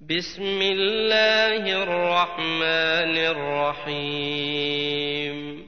بسم الله الرحمن الرحيم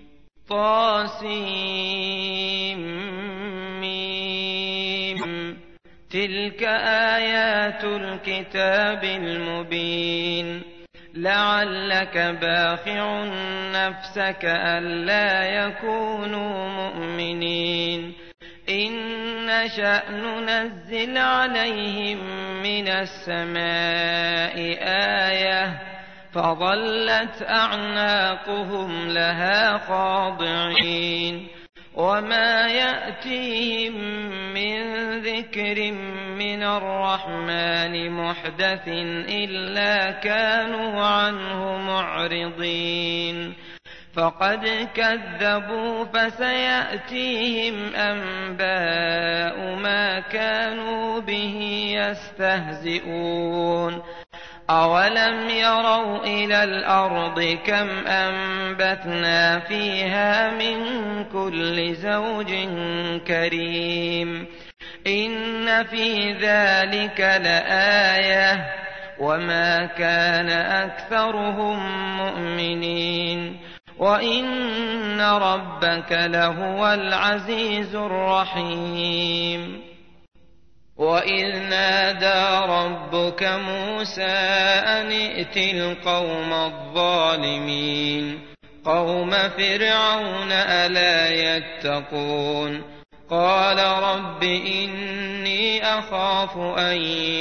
طاسيم تلك آيات الكتاب المبين لعلك باخع نفسك ألا يكونوا مؤمنين إن نشأ ننزل عليهم من السماء آية فظلت أعناقهم لها خاضعين وما يأتيهم من ذكر من الرحمن محدث إلا كانوا عنه معرضين فقد كذبوا فسيأتيهم أنباء ما كانوا به يستهزئون أولم يروا إلى الأرض كم أنبتنا فيها من كل زوج كريم إن في ذلك لآية وما كان أكثرهم مؤمنين وإن ربك لهو العزيز الرحيم وإذ نادى ربك موسى أن ائت القوم الظالمين قوم فرعون ألا يتقون قال رب إني أخاف أن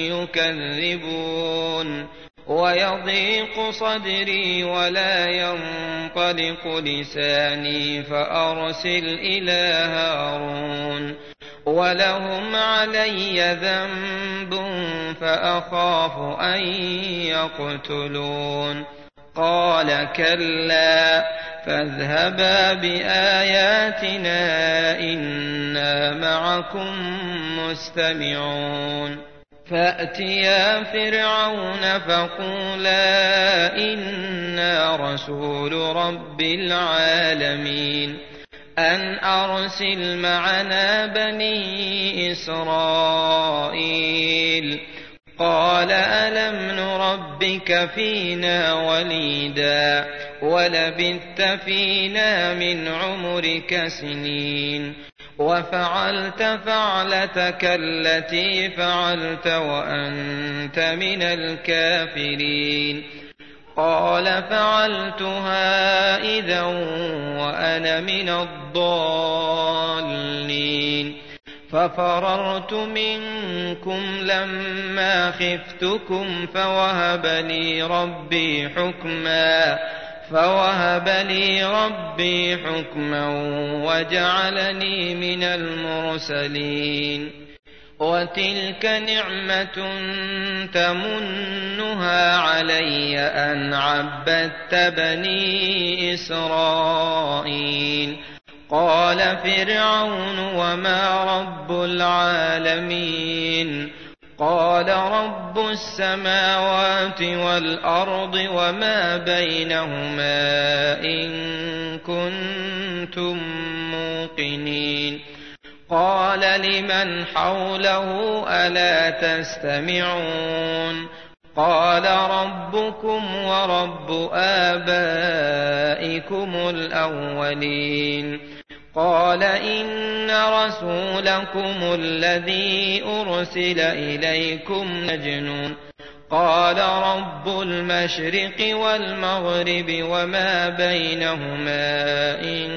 يكذبون ويضيق صدري ولا ينطلق لساني فأرسل إلى هارون ولهم علي ذنب فأخاف أن يقتلون قال كلا فاذهبا بآياتنا إنا معكم مستمعون فأتيا فرعون فقولا إنا رسول رب العالمين أن أرسل معنا بني إسرائيل قال ألم نربك فينا وليدا ولبثت فينا من عمرك سنين وفعلت فعلتك التي فعلت وأنت من الكافرين قال فعلتها إذا وأنا من الضالين ففررت منكم لما خفتكم فوهب لي ربي حكما وجعلني من المرسلين وتلك نعمة تمنها علي أن عبدت بني إسرائيل قال فرعون وما رب العالمين قال رب السماوات والأرض وما بينهما إن كنتم موقنين قال لمن حوله ألا تستمعون قال ربكم ورب آبائكم الأولين قال إن رسولكم الذي أرسل إليكم مجنون قال رب المشرق والمغرب وما بينهما إن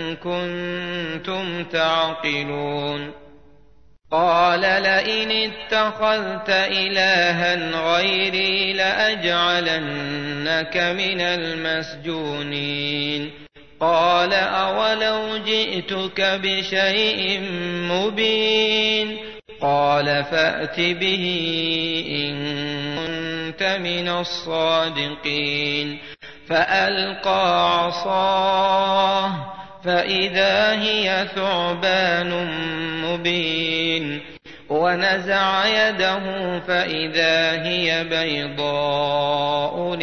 كنتم تعقلون قال لئن اتخذت إلها غيري لأجعلنك من المسجونين قال أولو جئتك بشيء مبين قال فأت به إن كنت من الصادقين فألقى عصاه فإذا هي ثعبان مبين ونزع يده فإذا هي بيضاء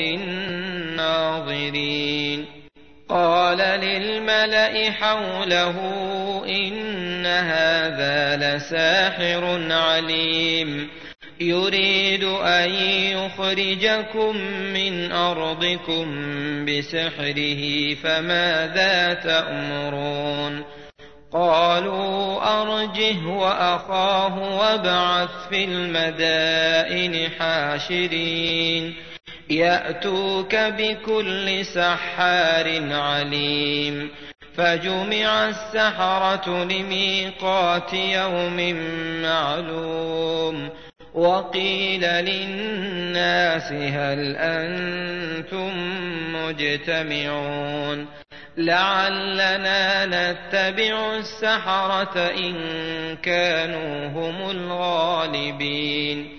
للناظرين قال للملأ حوله إن هذا لساحر عليم يريد أن يخرجكم من أرضكم بسحره فماذا تأمرون قالوا أرجه وأخاه وابعث في المدائن حاشرين يأتوك بكل سحار عليم فجمع السحرة لميقات يوم معلوم وقيل للناس هل أنتم مجتمعون لعلنا نتبع السحرة إن كانوا هم الغالبين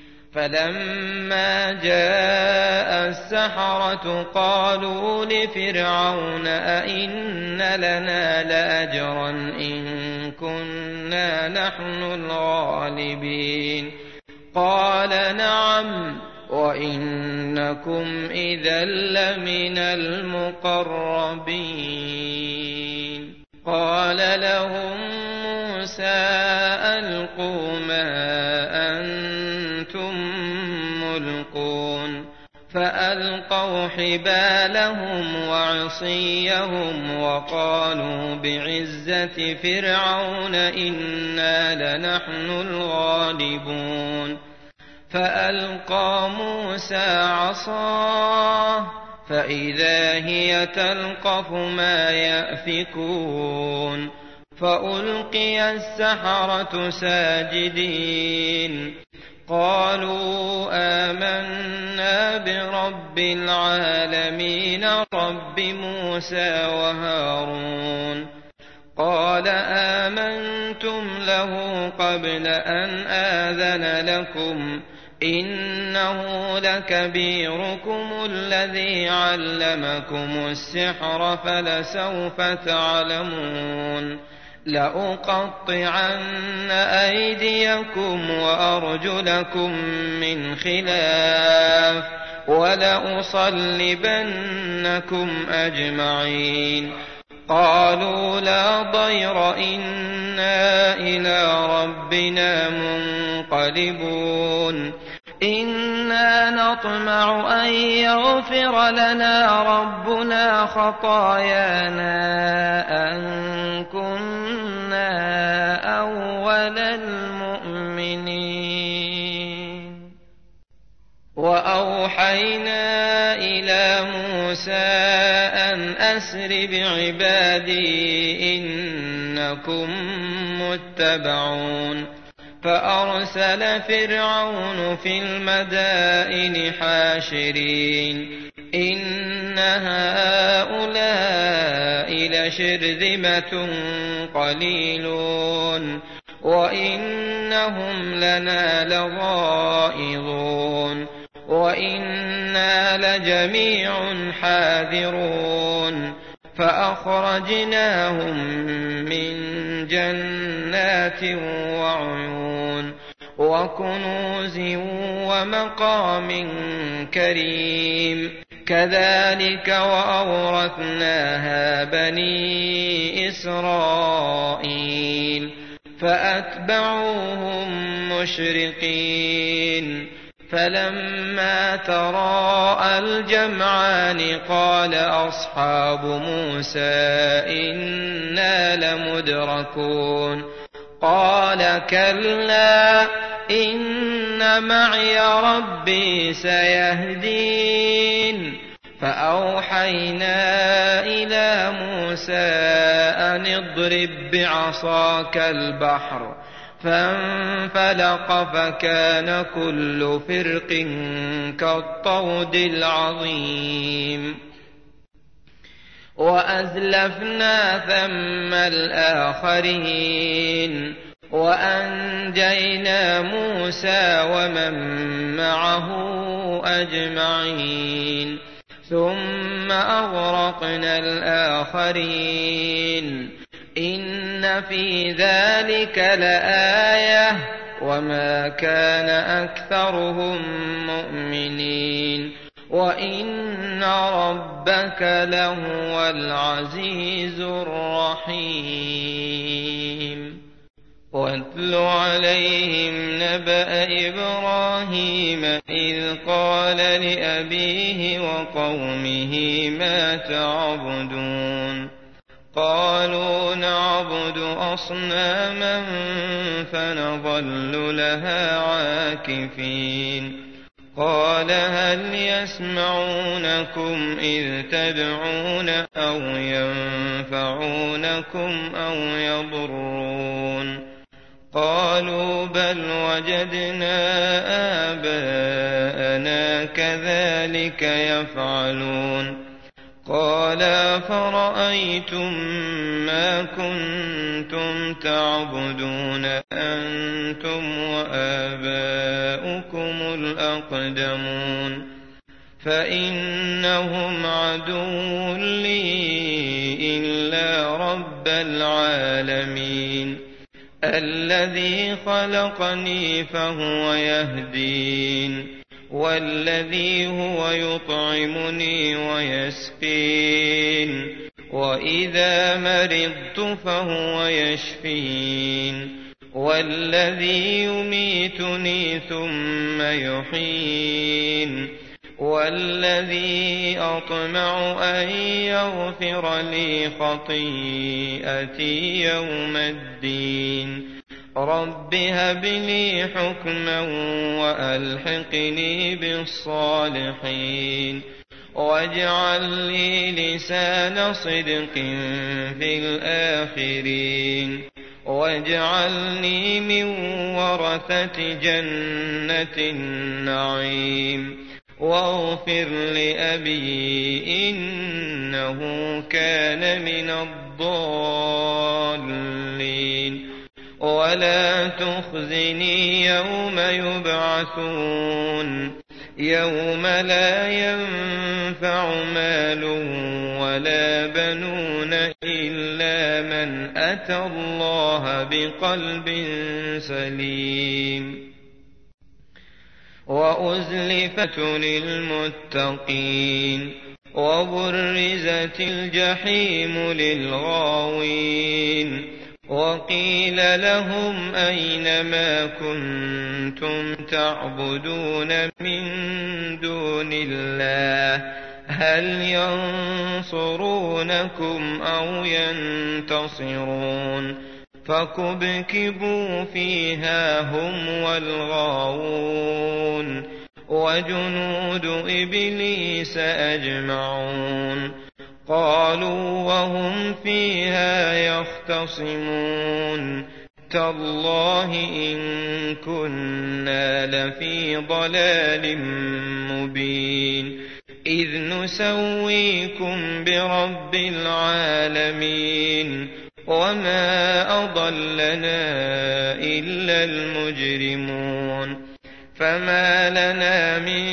فلما جاء السحرة قالوا لفرعون أئن لنا لأجرا إن كنا نحن الغالبين قال نعم وإنكم إذا لمن المقربين قال لهم موسى ألقوا ما أنتم ملقون فألقوا حبالهم وعصيهم وقالوا بعزة فرعون إنا لنحن الغالبون فألقى موسى عصاه فإذا هي تلقف ما يأفكون فألقي السحرة ساجدين قالوا آمنا برب العالمين رب موسى وهارون قال آمنتم له قبل أن آذن لكم إنه لكبيركم الذي علمكم السحر فلسوف تعلمون لأقطعن أيديكم وأرجلكم من خلاف ولأصلبنكم أجمعين قالوا لا ضير إنا إلى ربنا منقلبون إنا نطمع أن يغفر لنا ربنا خطايانا أن كنا أول المؤمنين وأوحينا إلى موسى أن أسر بعبادي إنكم متبعون فأرسل فرعون في المدائن حاشرين إن هؤلاء لشرذمة قليلون وإنهم لنا لغائظون وإنا لجميع حاذرون فأخرجناهم من جنات وعيون وكنوز ومقام كريم كذلك وأورثناها بني إسرائيل فأتبعوهم مشرقين فلما تراءى الجمعان قال أصحاب موسى إنا لمدركون قال كلا إن معي ربي سيهدين فأوحينا إلى موسى أن اضرب بعصاك البحر فانفلق فكان كل فرق كالطود العظيم وأزلفنا ثم الآخرين وأنجينا موسى ومن معه أجمعين ثم أغرقنا الآخرين إن في ذلك لآية وما كان أكثرهم مؤمنين وإن ربك لهو العزيز الرحيم واتل عليهم نبأ إبراهيم إذ قال لأبيه وقومه ما تعبدون قالوا نعبد أصناما فنظل لها عاكفين قال هل يسمعونكم إذ تدعون أو ينفعونكم أو يضرون قالوا بل وجدنا آباءنا كذلك يفعلون قال فرأيتم ما كنتم تعبدون أنتم وآباؤكم الأقدمون فإنهم عدو لي إلا رب العالمين الذي خلقني فهو يهدين والذي هو يطعمني ويسقين وإذا مرضت فهو يشفين والذي يميتني ثم يحيين والذي أطمع أن يغفر لي خطيئتي يوم الدين رب هب لي حكما وألحقني بالصالحين واجعل لي لسان صدق في الآخرين واجعلني من ورثة جنة النعيم واغفر لأبي إنه كان من الضالين ولا تخزني يوم يبعثون يوم لا ينفع مال ولا بنون إلا من أتى الله بقلب سليم وأزلفت للمتقين وبرزت الجحيم للغاوين وقيل لهم أين ما كنتم تعبدون من دون الله هل ينصرونكم أو ينتصرون فكبكبوا فيها هم والغاوون وجنود إبليس أجمعون قالوا وهم فيها يختصمون تالله إن كنا لفي ضلال مبين إذ نسويكم برب العالمين وما أضلنا إلا المجرمون فما لنا من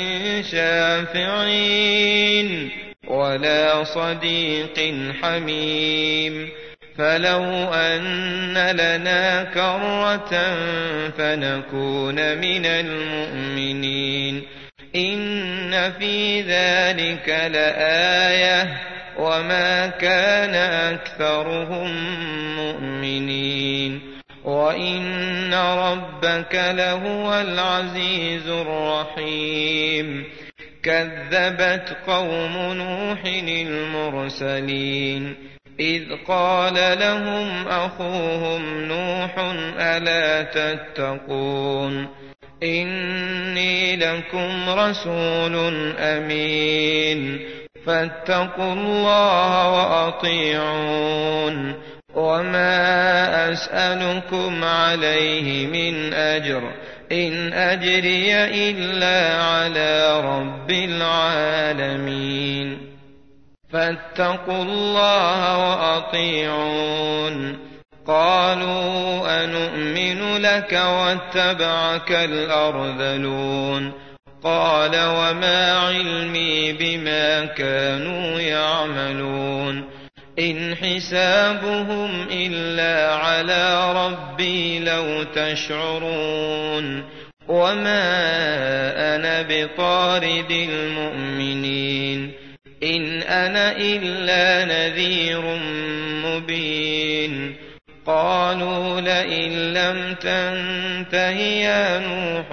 شافعين ولا صديق حميم فلو أن لنا كرة فنكون من المؤمنين إن في ذلك لآية وما كان أكثرهم مؤمنين وإن ربك لهو العزيز الرحيم كذبت قوم نوح المرسلين إذ قال لهم أخوهم نوح ألا تتقون إني لكم رسول أمين فاتقوا الله وأطيعون وما أسألكم عليه من أجر إن أجري إلا على رب العالمين فاتقوا الله وأطيعون قالوا أنؤمن لك واتبعك الأرذلون قال وما علمي بما كانوا يعملون إن حسابهم إلا على ربي لو تشعرون وما أنا بطارد المؤمنين إن أنا إلا نذير مبين قالوا لئن لم تنته يا نوح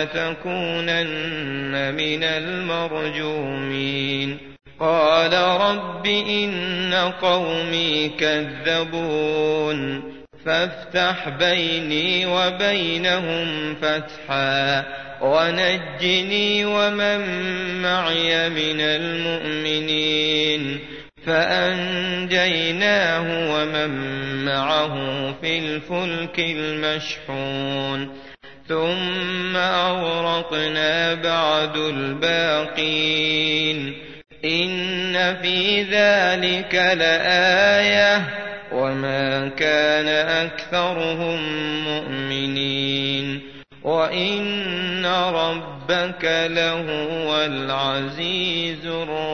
لتكونن من المرجومين قال رب إن قومي كذبون فافتح بيني وبينهم فتحا ونجني ومن معي من المؤمنين فأنجيناه ومن معه في الفلك المشحون ثم أغرقنا بعد الباقين إن في ذلك لآية وما كان أكثرهم مؤمنين وإن ربك لهو العزيز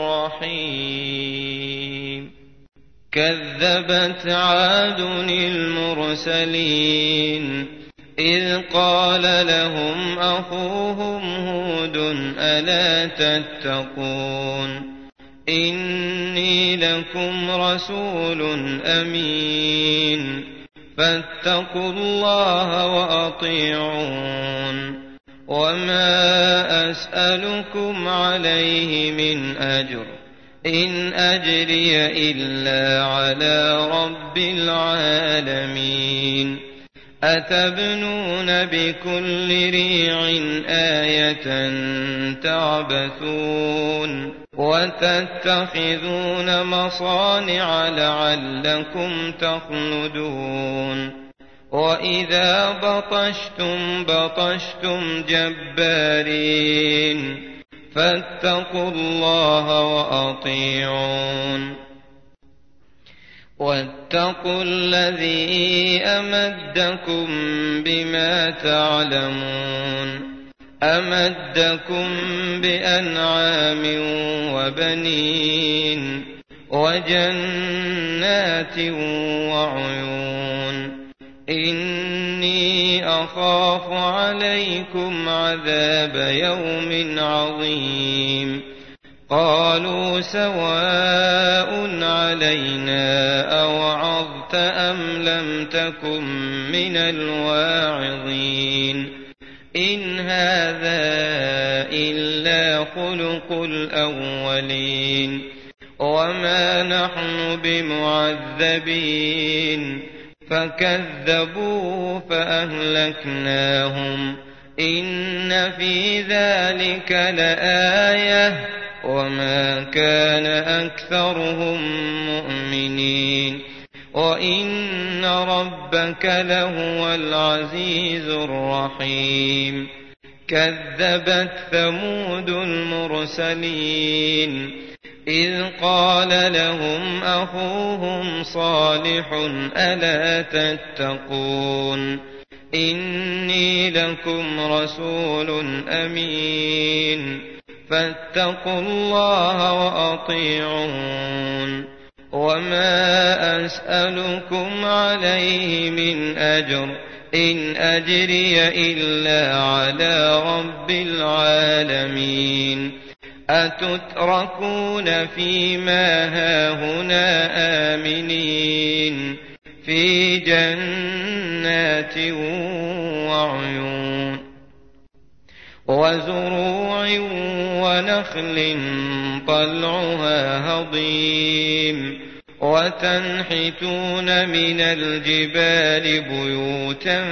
الرحيم كذبت عاد المرسلين إذ قال لهم أخوهم هود ألا تتقون إني لكم رسول أمين فاتقوا الله وأطيعون وما أسألكم عليه من أجر إن أجري إلا على رب العالمين أتبنون بكل ريع آية تعبثون وتتخذون مصانع لعلكم تخلدون وإذا بطشتم بطشتم جبارين فاتقوا الله وأطيعون واتقوا الذي أمدكم بما تعلمون أمدكم بأنعام وبنين وجنات وعيون إني أخاف عليكم عذاب يوم عظيم قالوا سواء علينا أوعظت أم لم تكن من الواعظين إن هذا إلا خلق الأولين وما نحن بمعذبين فكذبوا فأهلكناهم إن في ذلك لآية وما كان أكثرهم مؤمنين وإن ربك لهو العزيز الرحيم كذبت ثمود المرسلين إذ قال لهم أخوهم صالح ألا تتقون إني لكم رسول أمين فاتقوا الله وأطيعون وما أسألكم عليه من أجر إن أجري إلا على رب العالمين أتتركون فيما هاهنا آمنين في جنات وعيون وزروع ونخل طلعها هضيم وتنحتون من الجبال بيوتا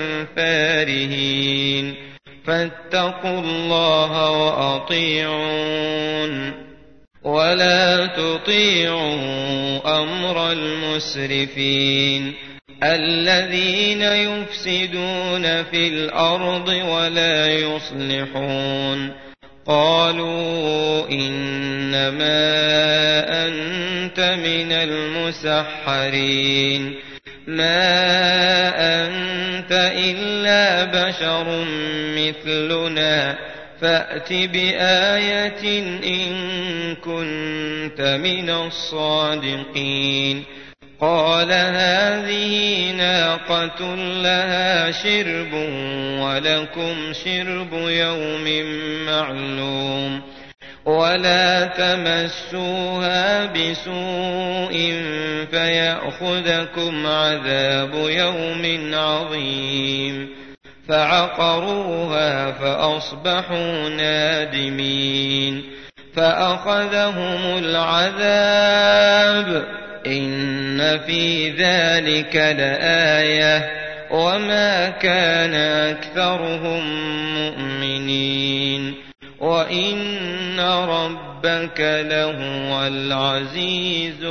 فارهين فاتقوا الله وأطيعون ولا تطيعوا أمر المسرفين الذين يفسدون في الأرض ولا يصلحون قالوا إنما أنت من المسحرين ما أنت إلا بشر مثلنا فأت بآية إن كنت من الصادقين قال هذه ناقة لها شرب ولكم شرب يوم معلوم ولا تمسوها بسوء فيأخذكم عذاب يوم عظيم فعقروها فأصبحوا نادمين فأخذهم العذاب إن في ذلك لآية وما كان أكثرهم مؤمنين وإن ربك لهو العزيز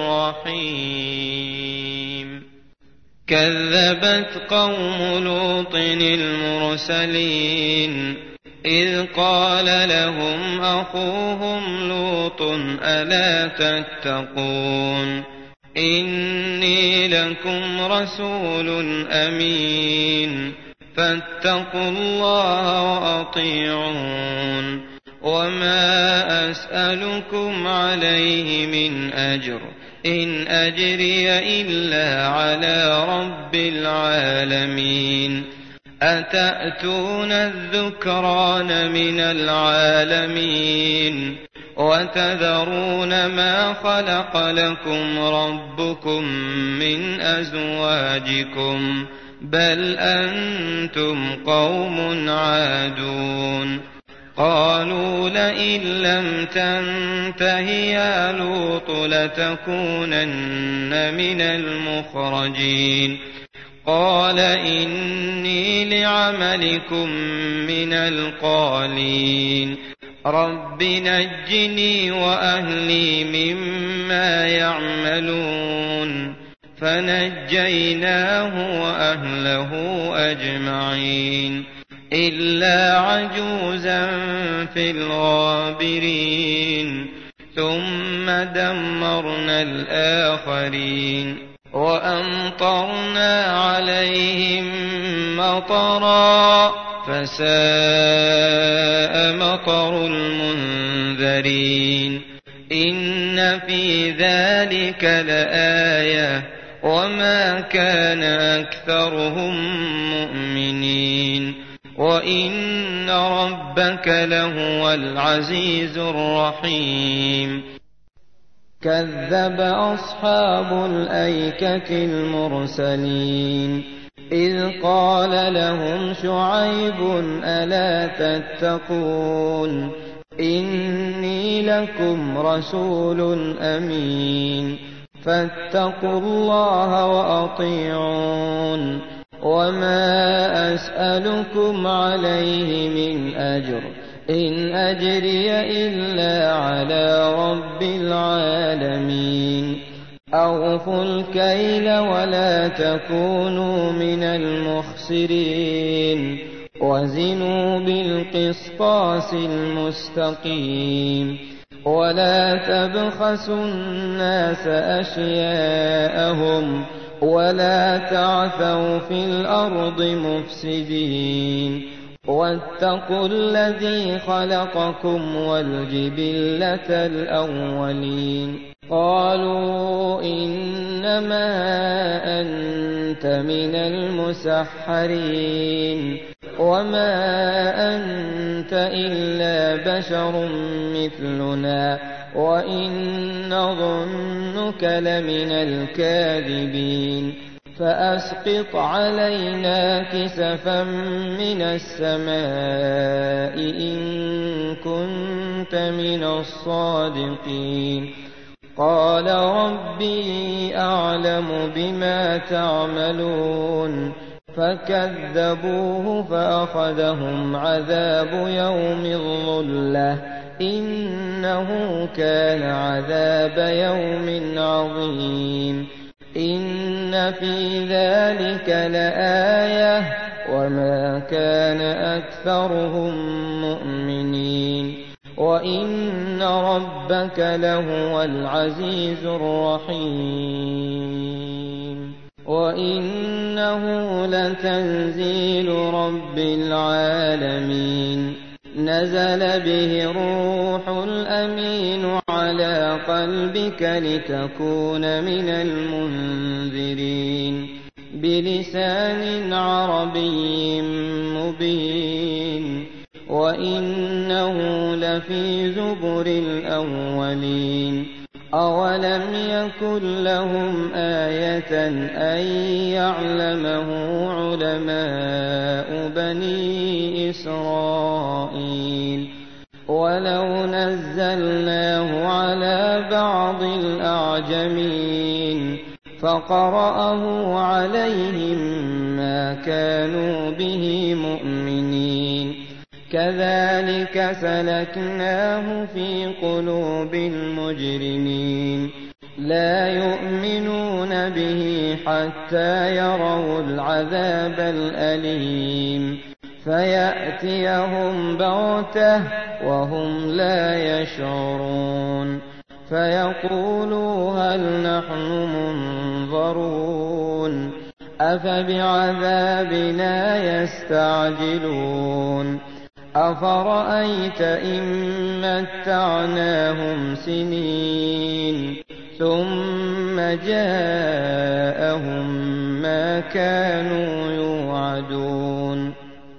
الرحيم كذبت قوم لوط المرسلين إذ قال لهم أخوهم لوط ألا تتقون إني لكم رسول أمين فاتقوا الله وأطيعون وما أسألكم عليه من أجر إن أجري إلا على رب العالمين أتأتون الذكران من العالمين وتذرون ما خلق لكم ربكم من أزواجكم بل أنتم قوم عادون قالوا لئن لم تنته يا لوط لتكونن من المخرجين قال إني لعملكم من القالين رب نجني وأهلي مما يعملون فنجيناه وأهله أجمعين إلا عجوزا في الغابرين ثم دمرنا الآخرين وأمطرنا عليهم مطرا فساء مطر المنذرين إن في ذلك لآية وما كان أكثرهم مؤمنين وإن ربك لهو العزيز الرحيم كذب أصحاب الأيكة المرسلين إذ قال لهم شعيب ألا تتقون إني لكم رسول أمين فاتقوا الله وأطيعون وما أسألكم عليه من أجر إن أجري إلا على رب العالمين أوفوا الكيل ولا تكونوا من المخسرين وزنوا بالقسطاس المستقيم ولا تبخسوا الناس أشياءهم ولا تعثوا في الأرض مفسدين واتقوا الذي خلقكم والجبلة الأولين قالوا إنما أنت من المسحرين وما أنت إلا بشر مثلنا وإن نظنك لمن الكاذبين فأسقط علينا كسفا من السماء إن كنت من الصادقين قال ربي أعلم بما تعملون فكذبوه فأخذهم عذاب يوم الظلة إنه كان عذاب يوم عظيم إن في ذلك لآية وما كان أكثرهم مؤمنين وإن ربك لهو العزيز الرحيم وإنه لتنزيل رب العالمين نزل به الروح الأمين على قلبك لتكون من المنذرين بلسان عربي مبين وإنه لفي زبر الأولين أولم يكن لهم آية أن يعلمه علماء بني إسرائيل ولو نزلناه على بعض الأعجمين فقرأه عليهم ما كانوا به مؤمنين كذلك سلكناه في قلوب المجرمين لا يؤمنون به حتى يروا العذاب الأليم فيأتيهم بغتة وهم لا يشعرون فيقولوا هل نحن منظرون أفبعذابنا يستعجلون أفرأيت إن متعناهم سنين ثم جاءهم ما كانوا يوعدون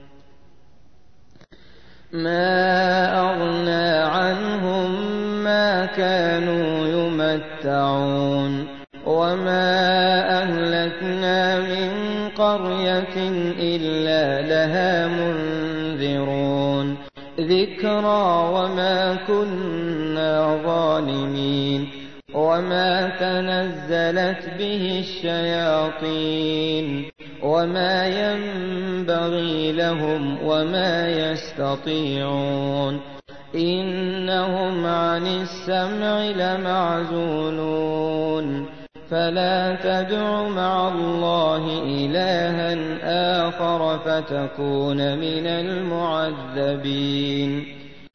ما أغنى عنهم ما كانوا يمتعون وما أهلكنا من قرية إلا لها منذرون ذكرى وما كنا ظالمين وما تنزلت به الشياطين وما ينبغي لهم وما يستطيعون إنهم عن السمع لمعزولون فلا تدع مع الله إلها آخر فتكون من المعذبين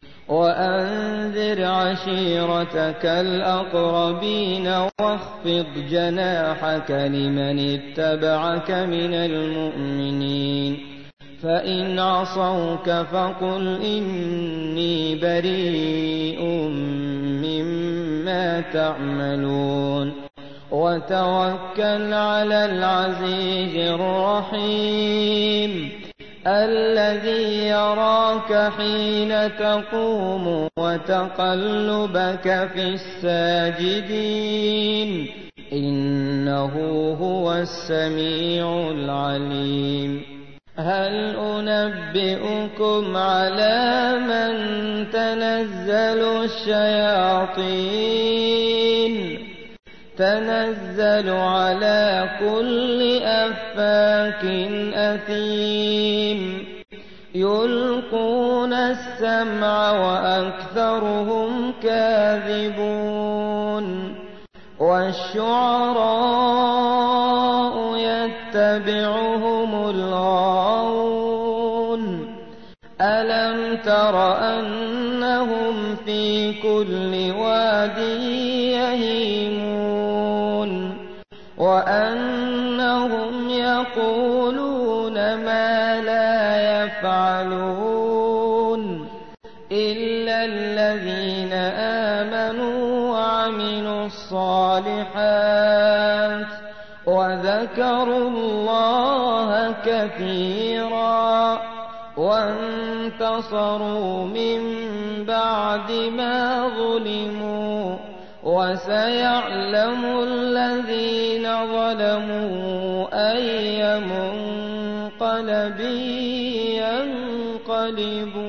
وأنذر عشيرتك الأقربين واخفض جناحك لمن اتبعك من المؤمنين فإن عصوك فقل إني بريء مما تعملون وتوكل على العزيز الرحيم الذي يراك حين تقوم وتقلبك في الساجدين إنه هو السميع العليم هل أنبئكم على من تنزل الشياطين تنزل على كل أفاك أثيم يلقون السمع وأكثرهم كاذبون والشعراء يتبعهم الغاوون ألم تر أنهم في كل واد يهيمون وأنهم يقولون ما لا يفعلون إلا الذين آمنوا وعملوا الصالحات وذكروا الله كثيرا وانتصروا من بعد ما ظلموا وسيعلم الذين ظلموا أي منقلب ينقلبون